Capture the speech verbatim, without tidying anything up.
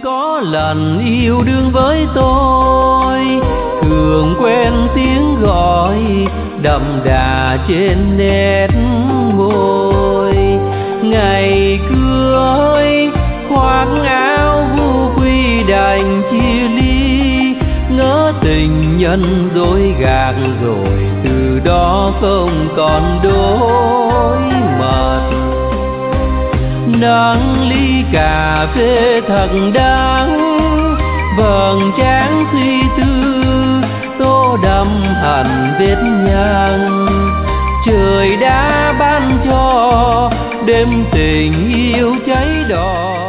có lần yêu đương với tôi, thường quen tiếng gọi đậm đà trên nét môi. Ngày cưới khoác áo vu quy đành chia ly, ngỡ tình nhân dối gạt rồi từ đó không còn đối mặt. Nắng ly cà phê thật đắng, vầng trán suy tư tô đậm hẳn vết nhang. Trời đã ban cho đêm tình yêu cháy đỏ.